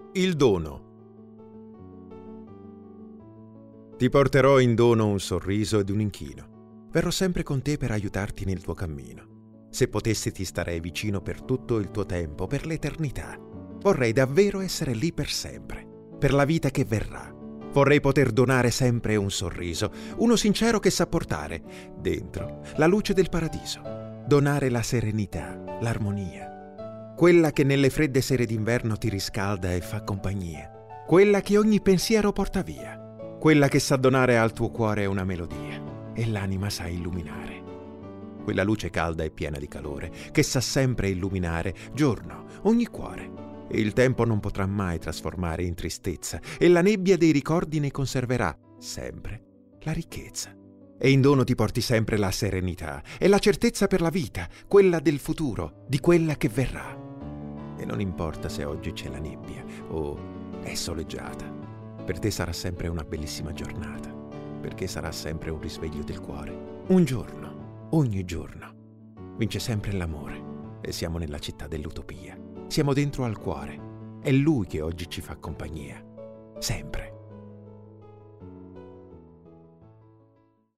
Il dono. Ti porterò in dono un sorriso ed un inchino. Verrò sempre con te per aiutarti nel tuo cammino. Se potessi ti starei vicino per tutto il tuo tempo, per l'eternità. Vorrei davvero essere lì per sempre, per la vita che verrà. Vorrei poter donare sempre un sorriso, uno sincero che sa portare dentro la luce del paradiso. Donare la serenità, l'armonia. Quella che nelle fredde sere d'inverno ti riscalda e fa compagnia. Quella che ogni pensiero porta via. Quella che sa donare al tuo cuore una melodia e l'anima sa illuminare. Quella luce calda e piena di calore che sa sempre illuminare giorno, ogni cuore. E il tempo non potrà mai trasformare in tristezza e la nebbia dei ricordi ne conserverà sempre la ricchezza. E in dono ti porti sempre la serenità e la certezza per la vita, quella del futuro, di quella che verrà. E non importa se oggi c'è la nebbia o è soleggiata, per te sarà sempre una bellissima giornata, perché sarà sempre un risveglio del cuore. Un giorno, ogni giorno, vince sempre l'amore e siamo nella città dell'utopia. Siamo dentro al cuore. È lui che oggi ci fa compagnia. Sempre.